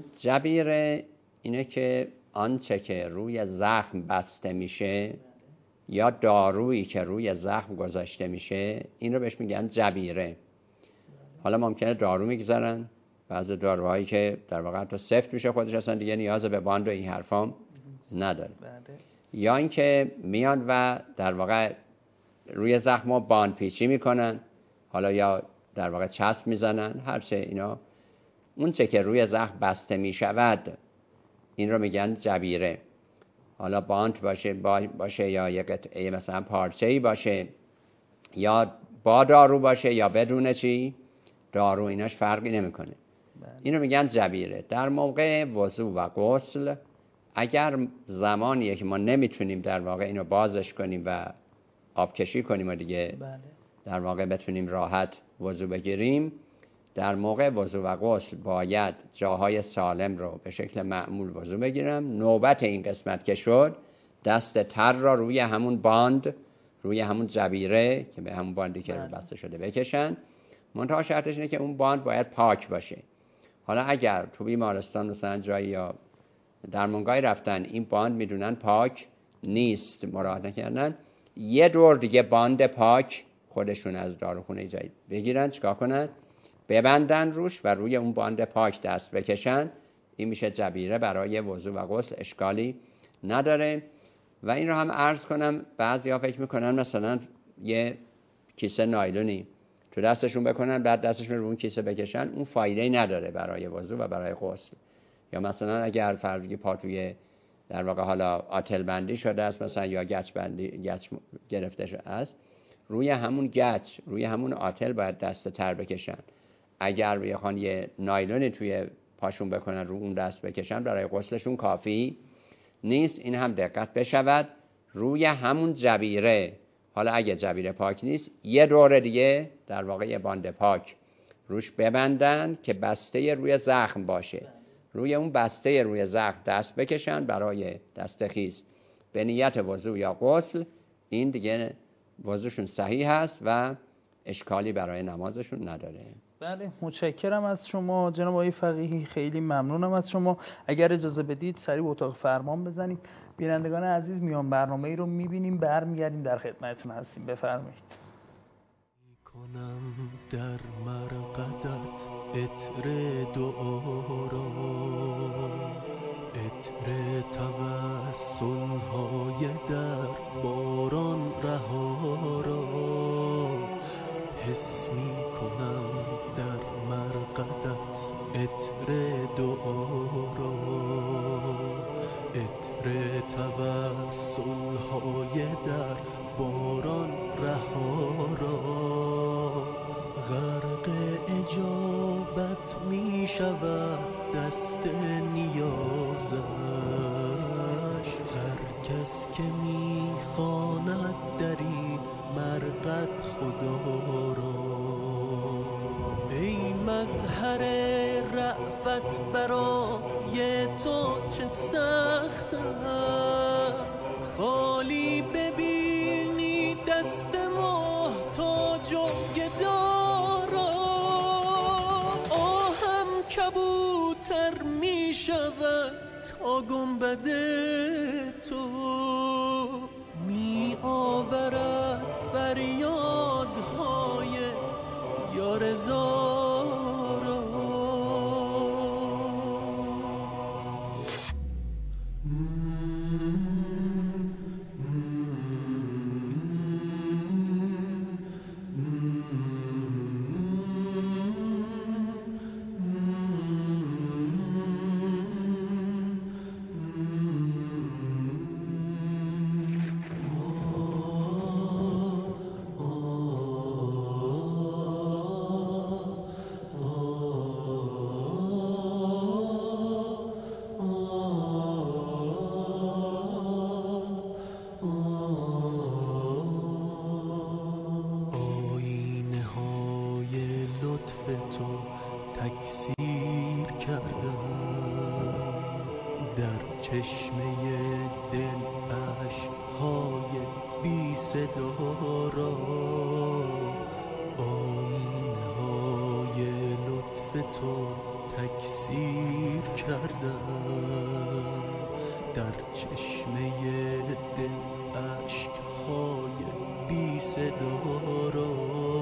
Speaker 2: جبیره اینه که آنچه که روی زخم بسته میشه یا دارویی که روی زخم گذاشته میشه این رو بهش میگن جبیره. حالا ممکنه دارو میگذارن، بعضی داروهایی که در واقع تو سفت میشه خودش اصلا دیگه نیاز به باند و این حرفام نداره. یا اینکه میان و در واقع روی زخم باند پیچی میکنن، حالا یا در واقع چسب میزنن، هر چه اینا اون چه که روی زخم بسته میشود این رو میگن جبیره. حالا باند باشه باشه یا یک قطعه مثلا پارچه‌ای باشه یا با دارو باشه یا بدون چی دارو، ایناش فرقی نمیکنه. اینو میگن جبیره. در موقع وضو و غسل اگر زمانیه که ما نمیتونیم در واقع اینو بازش کنیم و آب کشی کنیم و دیگه بله. در واقع بتونیم راحت وضو بگیریم، در موقع وضو و غسل باید جاهای سالم رو به شکل معمول وضو بگیرم. نوبت این قسمت که شد، دست تر را روی همون باند، روی همون جبیره که به همون باندی که بسته شده بکشن. منتها شرطش اینه که اون باند باید پاک باشه. حالا اگر تو بیمارستان مثلا جایی یا درمانگاهی رفتن این باند میدونن پاک نیست، مراعات نکردن، یه دور دیگه باند پاک خودشون از داروخونه جایی بگیرن، چیکار کنن؟ ببندن روش و روی اون باند پاک دست بکشن. این میشه جبیره برای وضو و غسل، اشکالی نداره. و این رو هم عرض کنم، بعضیا فکر میکنن مثلا یه کیسه نایلونی تو دستشون بکنن بعد دستشون رو اون کیسه بکشن، اون فایده‌ای نداره برای وضو و برای غسل. یا مثلا اگر فرضی پا توی در واقع حالا آتل بندی شده است مثلا یا گچ بندی گچ گرفته شده است، روی همون گچ، روی همون آتل باید دست تر بکشن. اگر بخوان یه نایلونی توی پاشون بکنن رو اون دست بکشن، برای غسلشون کافی نیست. این هم دقت بشود. روی همون جبیره، حالا اگه جبیره پاک نیست، یه دور دیگه در واقع یه باند پاک روش ببندن که بسته روی زخم باشه. روی اون بسته روی زخم دست بکشن برای دست خیس به نیت وضو یا غسل. این دیگه وضوشون صحیح هست و اشکالی برای نمازشون نداره.
Speaker 1: بله، متشکرم از شما جناب آقای فقیهی، خیلی ممنونم از شما. اگر اجازه بدید سریع اتاق فرمان بزنیم. بینندگان عزیز، میان برنامه ای رو میبینیم، برمیگردیم در خدمتتون هستیم. بفرمایید.
Speaker 3: کنم در مرقدت عطر دعا را، عطر توسل های در باران رها را. حس می کنم در مرقدت عطر دعا را، عطر توسل های در باران رها را. غرق اجابت می شود دست نیازش، هر کس که می خواند در این مرقد خدا را. ای مظهر رأفت برای تو چه سخت است، خالی ببینی دست محتاج و گدا را. آهم کبوتر می شود تا گنبد تو، می آورد فریادهای یا رضا را. چشمه دل عشق‌های بی صدا را. آیینه‌های لطف تو تکثیر کردم، در چشمه دل عشق‌های بی صدا را.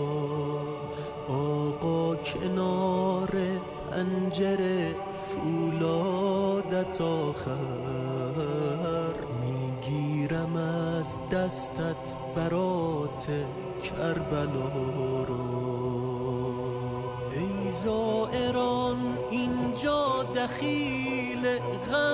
Speaker 3: آقا کنار پنجره فولادت آخر، میگیرم از دستت برات کربلا را. ای زائران اینجا دخیل غم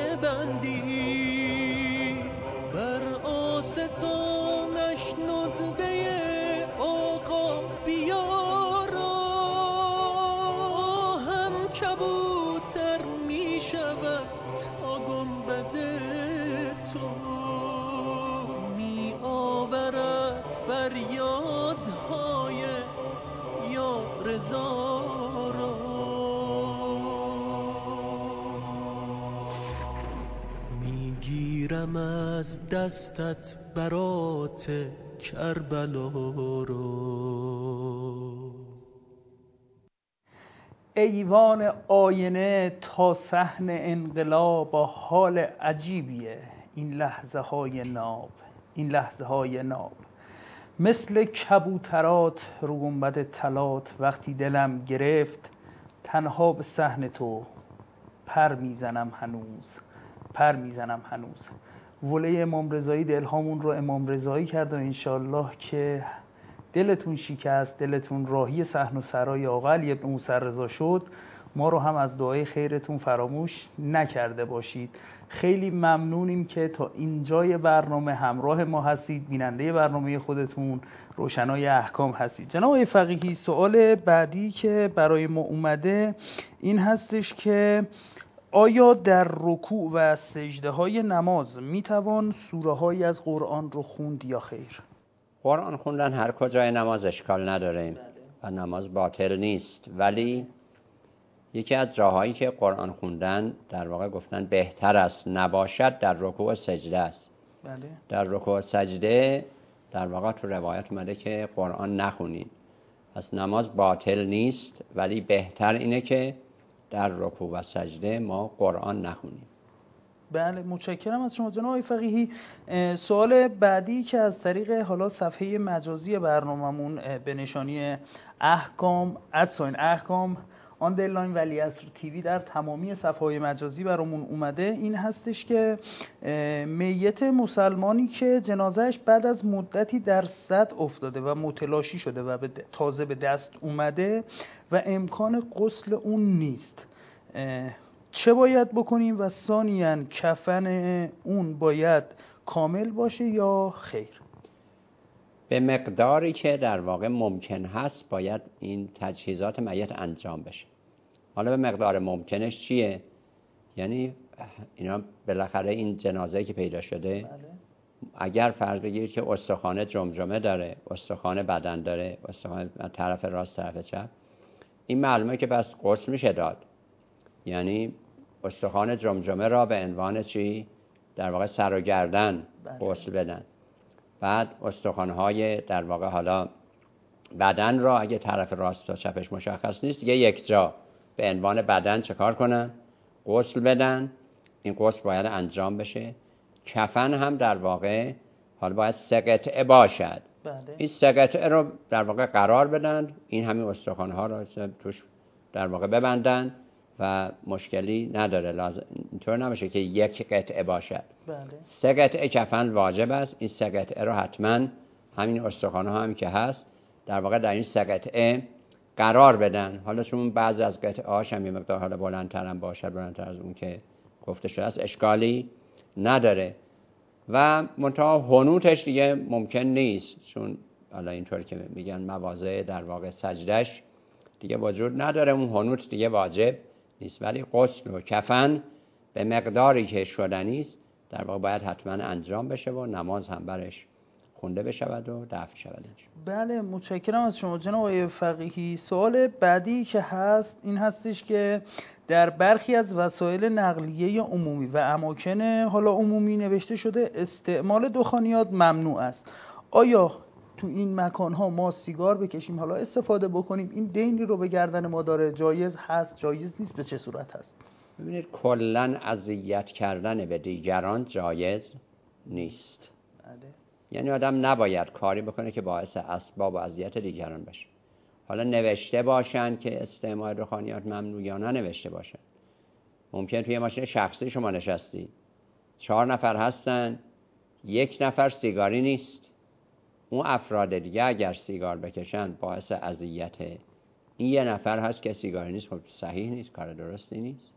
Speaker 3: ببندی، بر آستانش ندبه آقا بیارا. هم کبوتر می شود تا گنبد تو، می آورد فریادهای یا رضا. بگیرم از دستت برات کربلا رو.
Speaker 1: ایوان آینه تا صحن انقلاب با حال عجیبیه این لحظه های ناب، این لحظه های ناب مثل کبوترات رو گنبد طلات. وقتی دلم گرفت تنها به صحن تو پر میزنم هنوز، پر میزنم هنوز. وله امام رضایی دلهامون رو امام رضایی کرد و انشالله که دلتون شکست، دلتون راهی صحن و سرای آقا علی ابن موسی رضا شد، ما رو هم از دعای خیرتون فراموش نکرده باشید. خیلی ممنونیم که تا اینجای برنامه همراه ما هستید، بیننده برنامه خودتون روشنای احکام هستید. جناب آقای فقیهی، سوال بعدی که برای ما اومده این هستش که آیا در رکوع و سجده های نماز میتوان سوره هایی از قرآن رو خوند یا خیر؟
Speaker 2: قرآن خوندن هر کجای نماز اشکال نداره و نماز باطل نیست، ولی یکی از جاهایی که قرآن خوندن در واقع گفتن بهتر است نباشد در رکوع و سجده است.
Speaker 1: بله.
Speaker 2: در رکوع و سجده در واقع تو روایت اومده که قرآن نخونید. پس نماز باطل نیست، ولی بهتر اینه که در رکوع و سجده ما قرآن نخونیم.
Speaker 1: بله، متشکرم از شما جناب آقای فقیهی. سوال بعدی که از طریق حالا صفحه مجازی برنامه‌مون به نشانی احکام ادساین احکام آندرلاین ولیعصر تیوی در تمامی صفحه‌های مجازی برامون اومده این هستش که میت مسلمانی که جنازهش بعد از مدتی در سد افتاده و متلاشی شده و تازه به دست اومده و امکان غسل اون نیست، چه باید بکنیم و ثانیاً کفن اون باید کامل باشه یا خیر؟
Speaker 2: به مقداری که در واقع ممکن هست باید این تجهیزات میت انجام بشه. حالا به مقدار ممکنش چیه؟ یعنی اینا بالاخره این جنازه که پیدا شده بله. اگر فرض بگیرید که استخوان جمجمه داره، استخوان بدن داره، استخوان طرف راست طرف چپ، این معلومه که بس غسل میشه داد. یعنی استخوان جمجمه را به عنوان چی؟ در واقع سر و گردن غسل بدن. بعد استخوان‌های در واقع حالا بدن را اگه طرف راست و چپش مشخص نیست دیگه یک جا به عنوان بدن چه کار کنن؟ غسل بدن. این غسل باید انجام بشه. کفن هم در واقع حالا باید سه قطعه باشد.
Speaker 1: بله.
Speaker 2: این سه قطعه رو در واقع قرار بدن، این همین استخوان‌ها رو توش در واقع ببندن و مشکلی نداره. لازم اینطور نمیشه که یک قطعه باشد.
Speaker 1: بله.
Speaker 2: سه قطعه کفن واجب است. این سه قطعه رو حتما همین استخوان‌ها هم که هست در واقع در این سه قطعه قرار بدن. حالا چون بعضی از قطعه هاش هم یه مقدار حالا بلندتر هم باشد، بلندتر از اون که گفته شده است، اشکالی نداره. و منتها حنوطش دیگه ممکن نیست، چون حالا اینطور که میگن مواضع در واقع سجدش دیگه وجود نداره، اون حنوط دیگه واجب نیست. ولی غسل و کفن به مقداری که شدنی است در واقع باید حتما انجام بشه و نماز هم برش خونده بشود و دفن شود.
Speaker 1: بله، متشکرم از شما جناب آقای فقیهی. سوال بعدی که هست این هستش که در برخی از وسایل نقلیه عمومی و اماکن حالا عمومی نوشته شده استعمال دخانیات ممنوع است. آیا تو این مکان‌ها ما سیگار بکشیم، حالا استفاده بکنیم، این دینی رو به گردن ما داره؟ جایز هست، جایز نیست، به چه صورت هست؟
Speaker 2: ببینید کلاً اذیت کردن به دیگران جایز نیست.
Speaker 1: بله.
Speaker 2: یعنی آدم نباید کاری بکنه که باعث اسباب و اذیت دیگران بشه. حالا نوشته باشن که استعمال دخانیات ممنوع یا نه نوشته باشن. ممکن توی ماشین شخصی شما نشستی، چهار نفر هستن، یک نفر سیگاری نیست، اون افراد دیگه اگر سیگار بکشن باعث اذیته، این یه نفر هست که سیگاری نیست، خب صحیح نیست، کار درستی نیست.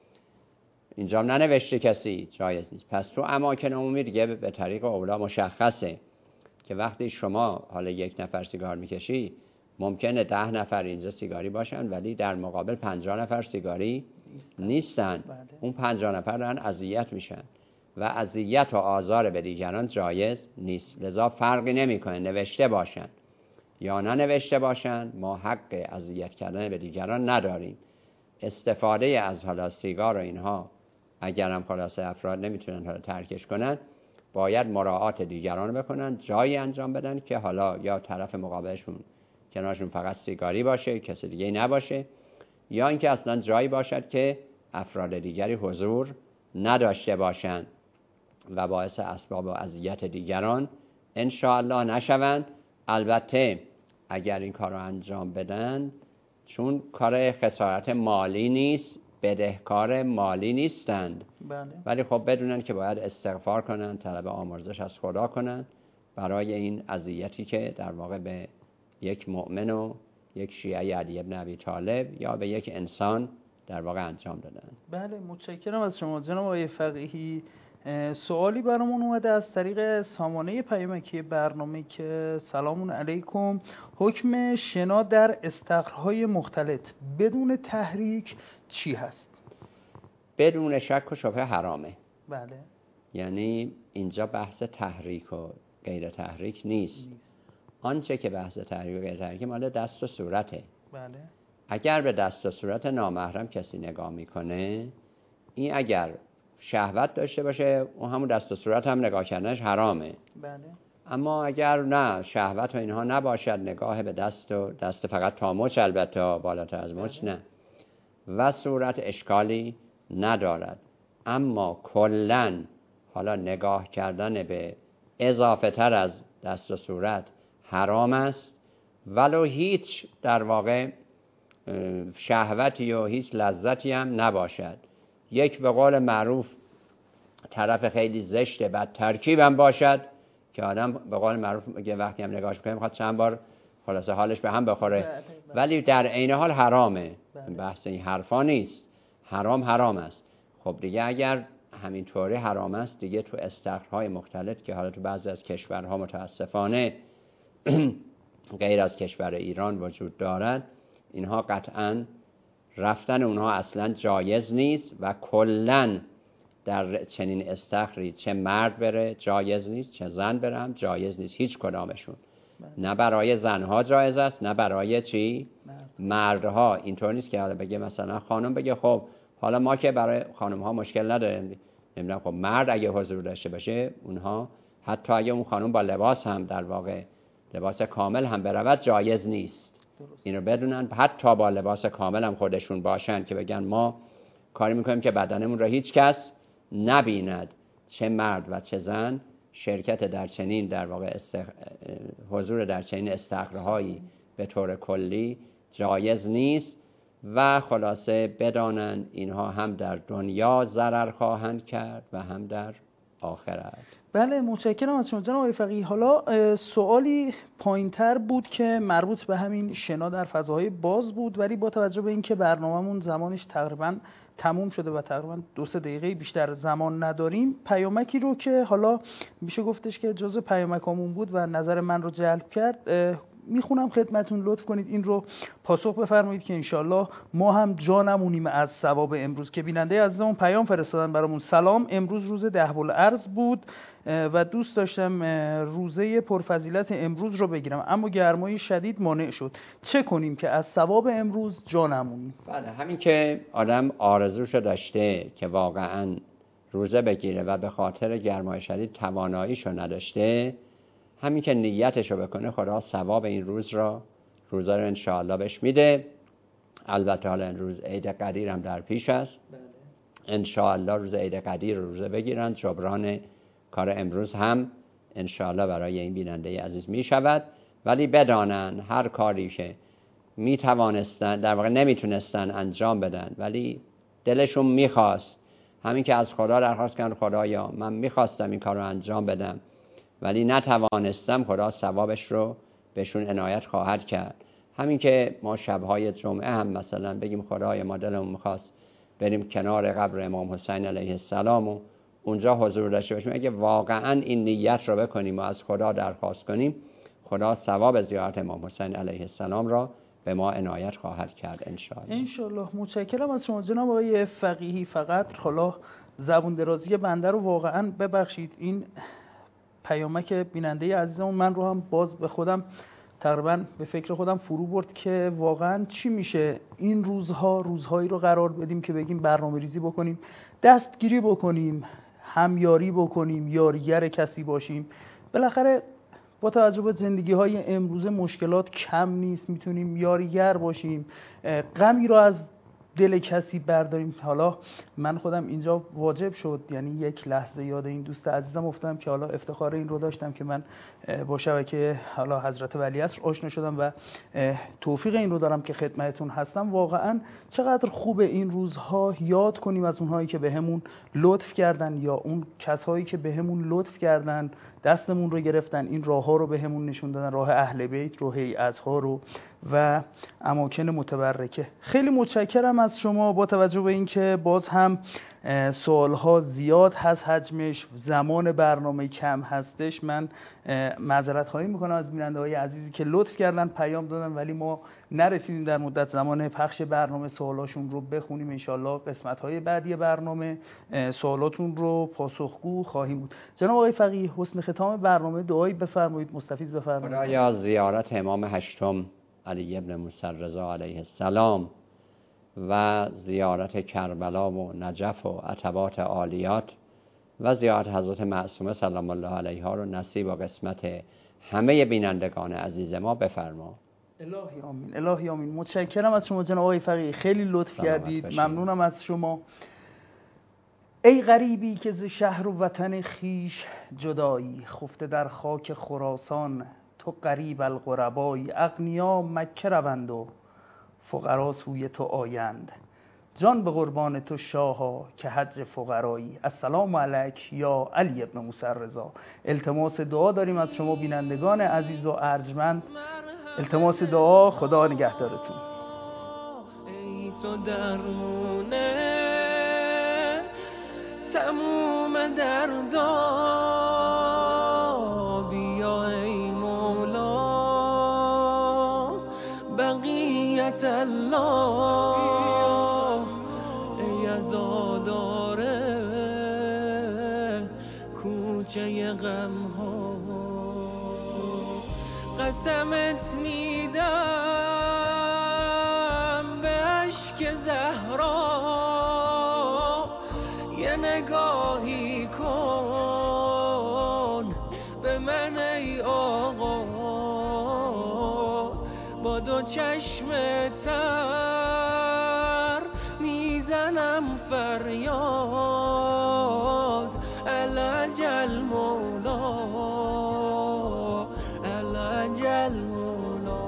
Speaker 2: اینجا هم ننوشته کسی، جایز نیست. پس تو اماکن عمومی دیگه به طریق اولا مشخصه که وقتی شما حالا یک نفر سیگار میکشی ممکنه ده نفر اینجا سیگاری باشن ولی در مقابل پنجاه نفر سیگاری نیستن. بله. اون پنجاه نفر دارن اذیت میشن و اذیت و آزار به دیگران جایز نیست. لذا فرقی نمیکنه نوشته باشن یا نه نوشته باشن، ما حق اذیت کردن به دیگران نداریم. استفاده از حالا سیگار و اینها اگر هم خلاصه افراد نمیتونن حالا ترکش کنن، باید مراعات دیگران بکنن، جایی انجام بدن که حالا یا طرف مقابلشون کنارشون فقط سیگاری باشه، کسی دیگه نباشه، یا اینکه اصلا جایی باشد که افراد دیگری حضور نداشته باشند و باعث اسباب و اذیت دیگران انشاءالله نشوند. البته اگر این کار رو انجام بدن، چون کار خسارت مالی نیست، بدهکار مالی نیستند،
Speaker 1: بله.
Speaker 2: ولی خب بدونن که باید استغفار کنن، طلب آمرزش از خدا کنن برای این اذیتی که در واقع به یک مؤمن و یک شیعه علی ابن ابی طالب یا به یک انسان در واقع انجام دادن.
Speaker 1: بله، متشکرم از شما جناب آقای فقیهی. سوالی برامون اومده از طریق سامانه پیامکی برنامه که سلام علیکم، حکم شنا در استخرهای مختلط بدون تحریک چی هست؟
Speaker 2: بدون شک و شبهه حرامه.
Speaker 1: بله.
Speaker 2: یعنی اینجا بحث تحریک و غیر تحریک نیست, نیست. آنچه که بحث تحریک و غیر تحریک مال دست و صورته.
Speaker 1: بله.
Speaker 2: اگر به دست و صورت نامحرم کسی نگاه میکنه، این اگر شهوت داشته باشه، اون همون دست و صورت هم نگاه کردنش حرامه.
Speaker 1: بله.
Speaker 2: اما اگر نه شهوت و اینها نباشد، نگاه به دست و دست فقط تا مچ، البته بالاتر از مچ بله. نه، و صورت اشکالی ندارد. اما کلن حالا نگاه کردن به اضافه تر از دست و صورت حرام است، ولو هیچ در واقع شهوتی و هیچ لذتی هم نباشد. یک به قول معروف طرف خیلی زشته، بعد ترکیب هم باشد که آدم به قول معروف یه وقتی هم نگاهش می‌کنه میخواد چند بار خلاصه حالش به هم بخوره بله بله. ولی در عین حال حرامه. بله. بحث این حرفا نیست، حرام حرام است. خب دیگه اگر همینطوری حرام است، دیگه تو استخرهای مختلط که حالا تو بعضی از کشورها متاسفانه غیر از کشور ایران وجود دارد، اینها قطعاً رفتن اونها اصلا جایز نیست و کلاً در چنین استخری چه مرد بره جایز نیست، چه زن بره هم جایز نیست، هیچ کدامشون. نه برای زنها جایز است، نه برای چی؟ مردها. اینطور نیست که حالا بگه مثلا خانم بگه خب حالا ما که برای خانم ها مشکل نداریم، نمیدونم خب مرد اگه حضور داشته باشه، اونها حتی اگه اون خانم با لباس هم در واقع لباس کامل هم برود جایز نیست. اینو بدونن. حتی با لباس کامل هم خودشون باشن که بگن ما کاری میکنیم که بدنمون را هیچ کس نبیند، چه مرد و چه زن، شرکت در چنین در واقع استخ... حضور در چنین استخرهایی به طور کلی جایز نیست و خلاصه بدانند اینها هم در دنیا ضرر خواهند کرد و هم در آخرت.
Speaker 1: بله، متشکرم از شما جناب آقای فقیهی. حالا سوالی پایین‌تر بود که مربوط به همین شنا در فضاهای باز بود، ولی با توجه به اینکه برنامه‌مون زمانش تقریباً تموم شده و تقریباً دو سه دقیقه بیشتر زمان نداریم، پیامکی رو که حالا میشه گفتش که جزء پیامکامون بود و نظر من رو جلب کرد میخونم خدمتون، لطف کنید این رو پاسخ بفرمایید که انشالله ما هم جا نمونیم از ثواب امروز. که بیننده عزیزمون پیام فرستادن برامون: سلام، امروز روز دهب الارض بود و دوست داشتم روزه پرفضیلت امروز رو بگیرم، اما گرمای شدید مانع شد. چه کنیم که از ثواب امروز جا نمونیم؟
Speaker 2: بله، همین که آدم آرزوشو داشته که واقعاً روزه بگیره و به خاطر گرمای شدید تواناییشو نداشته، همین که نیتشو بکنه خدا ثواب این روز را روزا رو انشاءالله بهش میده. البته حالا این روز عید قدیر هم در پیش است. انشاءالله روز عید قدیر روزه بگیرن، جبران کار امروز هم انشاءالله برای این بیننده عزیز می شود. ولی بدانن هر کاری که می توانستن در واقع نمیتونستن انجام بدن ولی دلشون میخواست، همین که از خدا درخواست کردن خدایا من میخواستم این کار رو انجام بدم ولی نتوانستم، خدا ثوابش رو بهشون عنایت خواهد کرد. همین که ما شبهای جمعه هم مثلا بگیم خدایا ما دلمون میخواست بریم کنار قبر امام حسین علیه السلام و اونجا حضور داشته باشیم، اگه واقعا این نیت رو بکنیم و از خدا درخواست کنیم، خدا ثواب زیارت امام حسین علیه السلام را به ما عنایت خواهد کرد انشاءالله.
Speaker 1: انشاءالله. متشکرم از شما جناب آقای فقیهی. فقط حالا زبون درازی بنده رو واقعا ببخشید، این پیامک بیننده عزیزمون من رو هم باز به خودم تقریبا به فکر خودم فرو برد که واقعا چی میشه این روزها روزهایی رو قرار بدیم که بگیم برنامه ریزی بکنیم، دستگیری بکنیم، همیاری بکنیم، یاریگر کسی باشیم. بالاخره با توجه به زندگی های امروزه مشکلات کم نیست، میتونیم یاریگر باشیم، غمی رو از دل کسی برداریم. حالا من خودم اینجا واجب شد، یعنی یک لحظه یاد این دوست عزیزم افتادم که حالا افتخار این رو داشتم که من با شبکه حالا حضرت ولیعصر آشنا شدم و توفیق این رو دارم که خدمتتون هستم. واقعا چقدر خوبه این روزها یاد کنیم از اونهایی که بهمون لطف کردن یا اون کسایی که بهمون لطف کردن، دستمون رو گرفتن، این راه ها رو بهمون نشون دادن، راه اهل بیت رو، هیئت‌ها رو و اماکن متبرکه. خیلی متشکرم از شما. با توجه به اینکه باز هم سوال‌ها زیاد هست، حجمش، زمان برنامه کم هستش، من معذرت خواهی میکنم از بیننده‌های عزیزی که لطف کردن پیام دادن ولی ما نرسیدیم در مدت زمان پخش برنامه سوالاشون رو بخونیم. انشالله قسمت‌های بعدی برنامه سوالاتون رو پاسخگو خواهیم بود. جناب آقای فقیه، حسن ختام برنامه دعایی بفرمایید، مستفیض بفرمایید.
Speaker 2: خدایا زیارت امام هشتم علی ابن موسی رضا علیه السلام و زیارت کربلا و نجف و عتبات عالیات و زیارت حضرت معصومه سلام الله علیها رو نصیب و قسمت همه بینندگان عزیز ما بفرما.
Speaker 1: الهی آمین، الهی آمین. متشکرم از شما جناب آقای فقیه، خیلی لطف کردید، ممنونم از شما. ای غریبی که ز شهر و وطن خیش جدایی، خفته در خاک خراسان تو غریب الغربایی. اغنیا مکه روند و فقرا سوی تو آیند، جان به قربان تو شاها که حج فقرایی. السلام علیک یا علی ابن موسی رضا. التماس دعا داریم از شما بینندگان عزیز و ارجمند. التماس دعا، خدا نگهدارتون.
Speaker 3: ای تو درمونه تموم دردا، بیا ای مولا بقیت الله. ای عزاداره کوچه غم ها، قسمت میدم به اشک زهرا، یه نگاهی کن به من ای آقا، با دو چشم تر میزنم فریاد. العجل مولا، العجل مولا،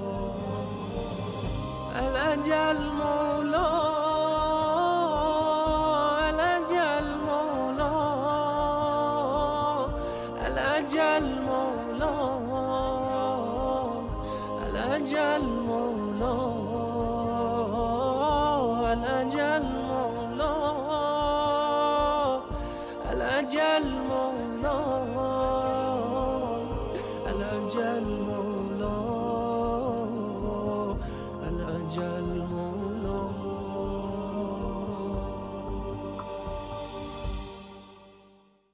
Speaker 3: العجل مولا، العجل مولا، العجل مولا، العجل مولا، العجل مولا، العجل مولا.